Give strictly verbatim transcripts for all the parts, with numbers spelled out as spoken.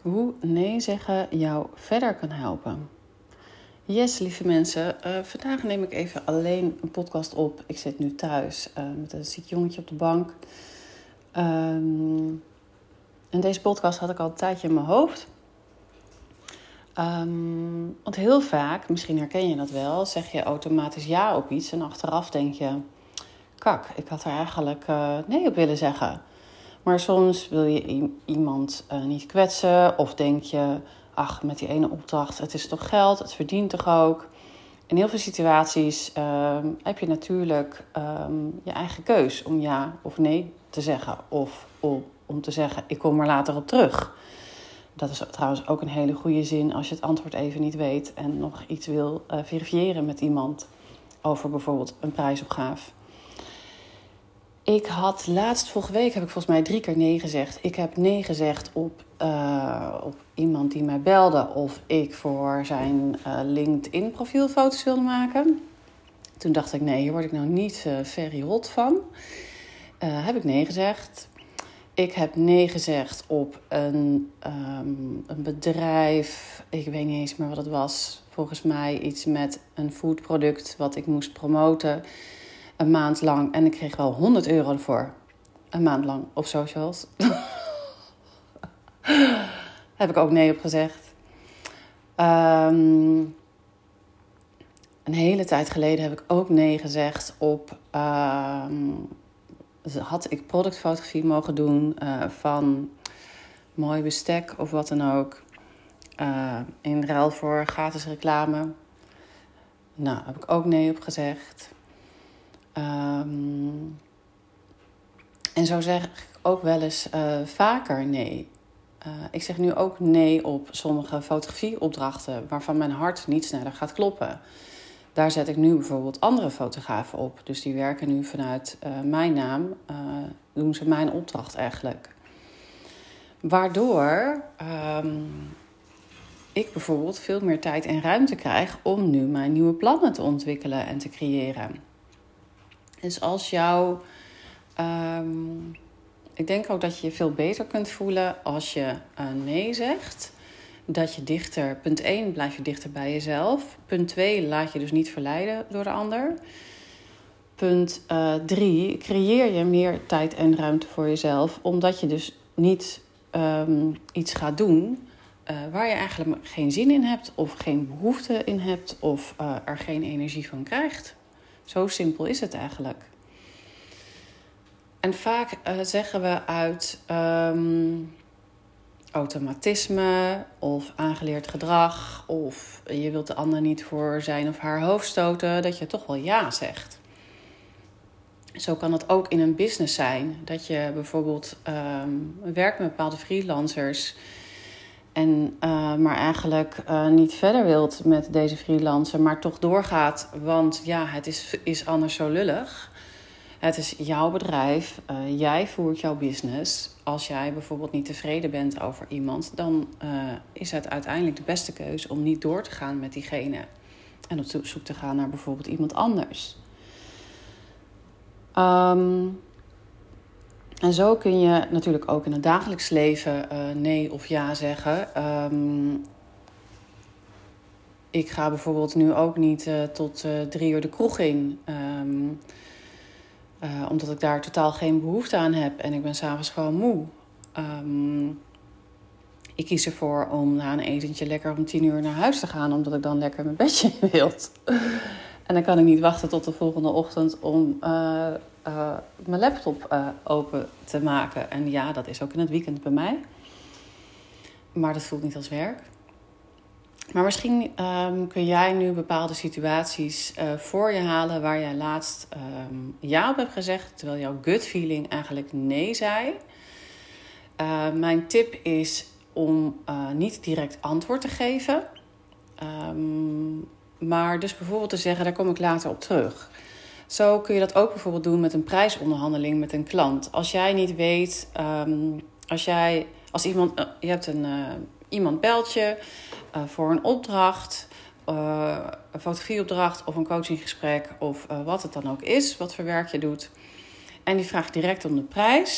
Hoe nee zeggen jou verder kan helpen. Yes, lieve mensen. Uh, vandaag neem ik even alleen een podcast op. Ik zit nu thuis uh, met een ziek jongetje op de bank. Um, en deze podcast had ik al een tijdje in mijn hoofd. Um, want heel vaak, misschien herken je dat wel, zeg je automatisch ja op iets. En achteraf denk je, kak, ik had er eigenlijk uh, nee op willen zeggen. Maar soms wil je i- iemand uh, niet kwetsen. Of denk je, ach, met die ene opdracht, het is toch geld, het verdient toch ook. In heel veel situaties uh, heb je natuurlijk um, je eigen keus om ja of nee te zeggen. Of om, om te zeggen, ik kom er later op terug. Dat is trouwens ook een hele goede zin als je het antwoord even niet weet. En nog iets wil uh, verifiëren met iemand over bijvoorbeeld een prijsopgave. Ik had laatst, vorige week heb ik volgens mij drie keer nee gezegd. Ik heb nee gezegd op, uh, op iemand die mij belde of ik voor zijn uh, LinkedIn profielfoto's wilde maken. Toen dacht ik, nee, hier word ik nou niet uh, very hot van. Uh, heb ik nee gezegd. Ik heb nee gezegd op een, um, een bedrijf, ik weet niet eens meer wat het was. Volgens mij iets met een foodproduct wat ik moest promoten. Een maand lang. En ik kreeg wel honderd euro ervoor. Een maand lang op socials. Heb ik ook nee op gezegd. Um, een hele tijd geleden heb ik ook nee gezegd op... Um, had ik productfotografie mogen doen uh, van mooi bestek of wat dan ook. Uh, in ruil voor gratis reclame. Nou, heb ik ook nee op gezegd. Um, en zo zeg ik ook wel eens uh, vaker nee. Uh, ik zeg nu ook nee op sommige fotografieopdrachten waarvan mijn hart niet sneller gaat kloppen. Daar zet ik nu bijvoorbeeld andere fotografen op. Dus die werken nu vanuit uh, mijn naam. Uh, doen ze mijn opdracht eigenlijk. Waardoor um, ik bijvoorbeeld veel meer tijd en ruimte krijg om nu mijn nieuwe plannen te ontwikkelen en te creëren. Dus als jou... Um, ik denk ook dat je je veel beter kunt voelen als je uh, nee zegt. Dat je dichter... Punt één, blijf je dichter bij jezelf. Punt twee, laat je dus niet verleiden door de ander. Punt drie, creëer je meer tijd en ruimte voor jezelf. Omdat je dus niet um, iets gaat doen uh, waar je eigenlijk geen zin in hebt. Of geen behoefte in hebt. Of uh, er geen energie van krijgt. Zo simpel is het eigenlijk. En vaak uh, zeggen we uit um, automatisme of aangeleerd gedrag... of je wilt de ander niet voor zijn of haar hoofd stoten... dat je toch wel ja zegt. Zo kan het ook in een business zijn. Dat je bijvoorbeeld um, werkt met bepaalde freelancers... en uh, maar eigenlijk uh, niet verder wilt met deze freelancer... maar toch doorgaat, want ja, het is, is anders zo lullig... Het is jouw bedrijf, uh, jij voert jouw business. Als jij bijvoorbeeld niet tevreden bent over iemand... dan uh, is het uiteindelijk de beste keuze om niet door te gaan met diegene. En op zoek te gaan naar bijvoorbeeld iemand anders. Um, en zo kun je natuurlijk ook in het dagelijks leven uh, nee of ja zeggen. Um, ik ga bijvoorbeeld nu ook niet uh, tot uh, drie uur de kroeg in... Um, Uh, omdat ik daar totaal geen behoefte aan heb. En ik ben 's avonds gewoon moe. Um, ik kies ervoor om na een etentje lekker om tien uur naar huis te gaan. Omdat ik dan lekker mijn bedje in wil. En dan kan ik niet wachten tot de volgende ochtend om uh, uh, mijn laptop uh, open te maken. En ja, dat is ook in het weekend bij mij. Maar dat voelt niet als werk. Maar misschien um, kun jij nu bepaalde situaties uh, voor je halen... waar jij laatst um, ja op hebt gezegd... terwijl jouw gut feeling eigenlijk nee zei. Uh, mijn tip is om uh, niet direct antwoord te geven. Um, maar dus bijvoorbeeld te zeggen, daar kom ik later op terug. Zo kun je dat ook bijvoorbeeld doen met een prijsonderhandeling met een klant. Als jij niet weet... Um, als jij als iemand... Uh, je hebt een... Uh, Iemand belt je uh, voor een opdracht, uh, een fotografieopdracht of een coachinggesprek of uh, wat het dan ook is, wat voor werk je doet. En die vraagt direct om de prijs.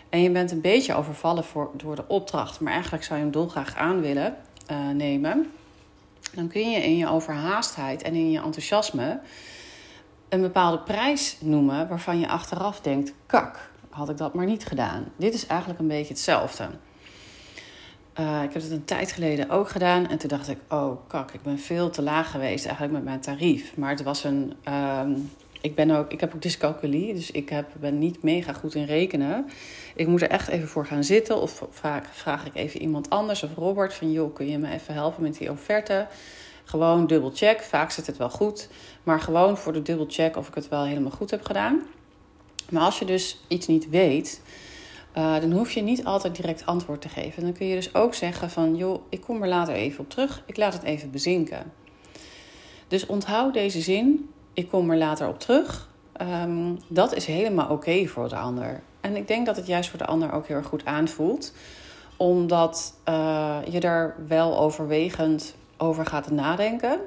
en je bent een beetje overvallen voor, door de opdracht, maar eigenlijk zou je hem dolgraag aan willen uh, nemen, dan kun je in je overhaastheid en in je enthousiasme een bepaalde prijs noemen waarvan je achteraf denkt, kak, had ik dat maar niet gedaan. Dit is eigenlijk een beetje hetzelfde. Uh, ik heb het een tijd geleden ook gedaan en toen dacht ik, oh kak, ik ben veel te laag geweest eigenlijk met mijn tarief. Maar het was een, um, ik, ben ook, ik heb ook dyscalculie, dus ik heb, ben niet mega goed in rekenen. Ik moet er echt even voor gaan zitten of vraag, vraag ik even iemand anders of Robert van, joh, kun je me even helpen met die offerte? Gewoon dubbelcheck, vaak zit het wel goed, maar gewoon voor de dubbelcheck of ik het wel helemaal goed heb gedaan. Maar als je dus iets niet weet, Uh, dan hoef je niet altijd direct antwoord te geven. Dan kun je dus ook zeggen van, joh, ik kom er later even op terug. Ik laat het even bezinken. Dus onthoud deze zin, ik kom er later op terug. Um, dat is helemaal oké okay voor de ander. En ik denk dat het juist voor de ander ook heel erg goed aanvoelt. Omdat uh, je daar wel overwegend over gaat nadenken.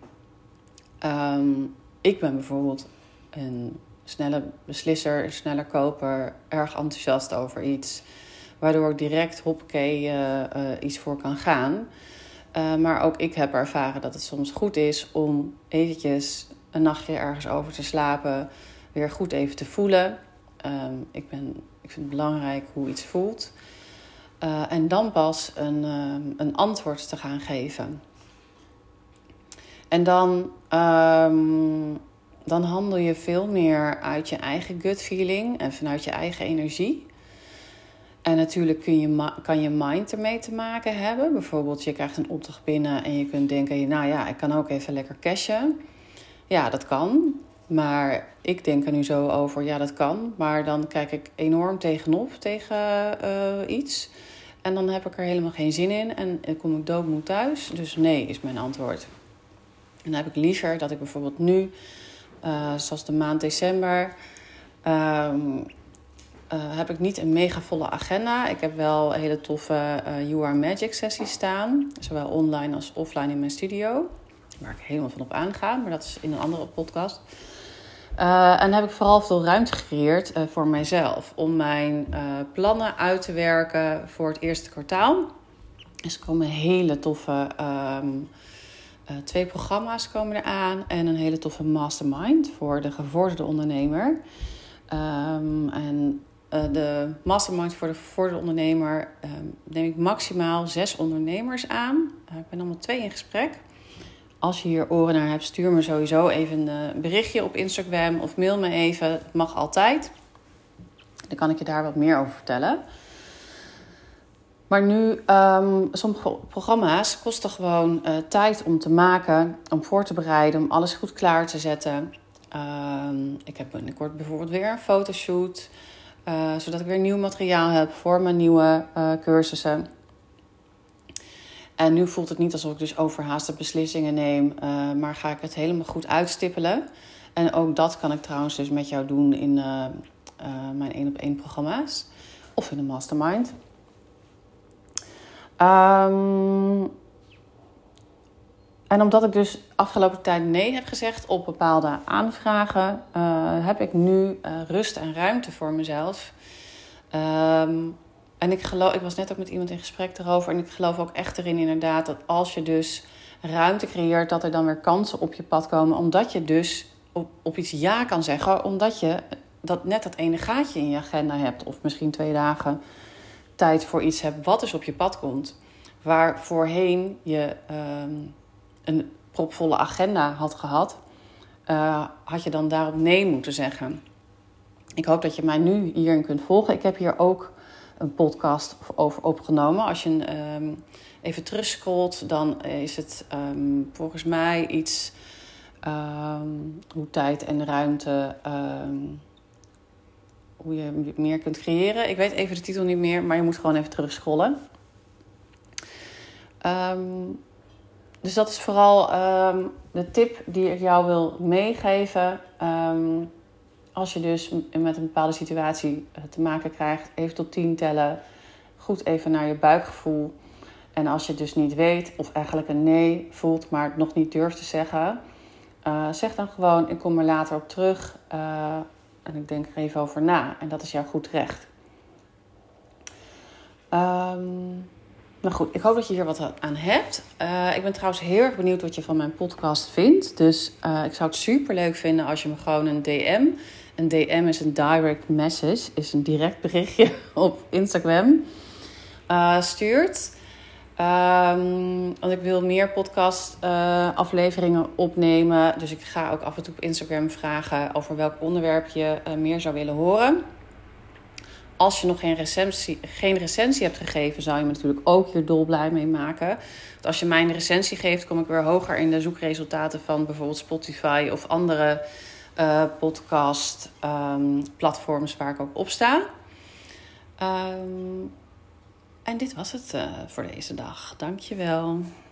Um, ik ben bijvoorbeeld een snelle beslisser, sneller koper, erg enthousiast over iets, waardoor ik direct hoppakee uh, uh, iets voor kan gaan. Uh, maar ook ik heb ervaren dat het soms goed is om eventjes een nachtje ergens over te slapen, weer goed even te voelen. Um, ik, ben, ik vind het belangrijk hoe iets voelt. Uh, en dan pas een, uh, een antwoord te gaan geven. En dan... Um, Dan handel je veel meer uit je eigen gut feeling en vanuit je eigen energie. En natuurlijk kun je, kan je mind ermee te maken hebben. Bijvoorbeeld, je krijgt een opdracht binnen en je kunt denken, nou ja, ik kan ook even lekker cashen. Ja, dat kan. Maar ik denk er nu zo over, ja, dat kan. Maar dan kijk ik enorm tegenop tegen uh, iets. En dan heb ik er helemaal geen zin in en dan kom ik doodmoe thuis. Dus nee, is mijn antwoord. En dan heb ik liever dat ik bijvoorbeeld nu... Uh, zoals de maand december, um, uh, heb ik niet een mega volle agenda. Ik heb wel hele toffe uh, You Are Magic sessies staan. Zowel online als offline in mijn studio. Waar ik helemaal van op aanga, maar dat is in een andere podcast. Uh, en dan heb ik vooral veel ruimte gecreëerd uh, voor mijzelf. Om mijn uh, plannen uit te werken voor het eerste kwartaal. Dus er komen hele toffe... Um, Uh, twee programma's komen eraan en een hele toffe mastermind voor de gevorderde ondernemer. Um, en uh, de mastermind voor de gevorderde ondernemer um, neem ik maximaal zes ondernemers aan. Uh, ik ben allemaal twee in gesprek. Als je hier oren naar hebt, stuur me sowieso even een berichtje op Instagram of mail me even. Het mag altijd. Dan kan ik je daar wat meer over vertellen. Maar nu, um, sommige programma's kosten gewoon uh, tijd om te maken, om voor te bereiden, om alles goed klaar te zetten. Um, ik heb binnenkort bijvoorbeeld weer een fotoshoot, uh, zodat ik weer nieuw materiaal heb voor mijn nieuwe uh, cursussen. En nu voelt het niet alsof ik dus overhaaste beslissingen neem, uh, maar ga ik het helemaal goed uitstippelen. En ook dat kan ik trouwens dus met jou doen in uh, uh, mijn één op één programma's of in de mastermind. Um, en omdat ik dus afgelopen tijd nee heb gezegd op bepaalde aanvragen, uh, heb ik nu uh, rust en ruimte voor mezelf. Um, en ik geloof, ik was net ook met iemand in gesprek erover en ik geloof ook echt erin inderdaad dat als je dus ruimte creëert, dat er dan weer kansen op je pad komen, omdat je dus op, op iets ja kan zeggen, omdat je dat net dat ene gaatje in je agenda hebt of misschien twee dagen tijd voor iets hebt wat dus op je pad komt. Waar voorheen je um, een propvolle agenda had gehad, uh, had je dan daarop nee moeten zeggen. Ik hoop dat je mij nu hierin kunt volgen. Ik heb hier ook een podcast over opgenomen. Als je um, even terugscrollt, dan is het um, volgens mij iets um, hoe tijd en ruimte... Um, hoe je meer kunt creëren. Ik weet even de titel niet meer, maar je moet gewoon even terugscrollen. Um, dus dat is vooral um, de tip die ik jou wil meegeven. Um, als je dus met een bepaalde situatie te maken krijgt, even tot tien tellen. Goed even naar je buikgevoel. En als je het dus niet weet of eigenlijk een nee voelt, maar het nog niet durft te zeggen, uh, zeg dan gewoon, ik kom er later op terug. Uh, En ik denk er even over na. En dat is jouw goed recht. Um, nou goed, ik hoop dat je hier wat aan hebt. Uh, ik ben trouwens heel erg benieuwd wat je van mijn podcast vindt. Dus uh, ik zou het super leuk vinden als je me gewoon een D M... Een D M is een direct message, is een direct berichtje op Instagram uh, stuurt. Um, want ik wil meer podcast uh, afleveringen opnemen. Dus ik ga ook af en toe op Instagram vragen over welk onderwerp je uh, meer zou willen horen. Als je nog geen recensie, geen recensie hebt gegeven, zou je me natuurlijk ook hier dolblij mee maken. Want als je mij een recensie geeft, kom ik weer hoger in de zoekresultaten van bijvoorbeeld Spotify of andere uh, podcast um, platforms waar ik ook op sta. Um, en dit was het uh, voor deze dag. Dankjewel.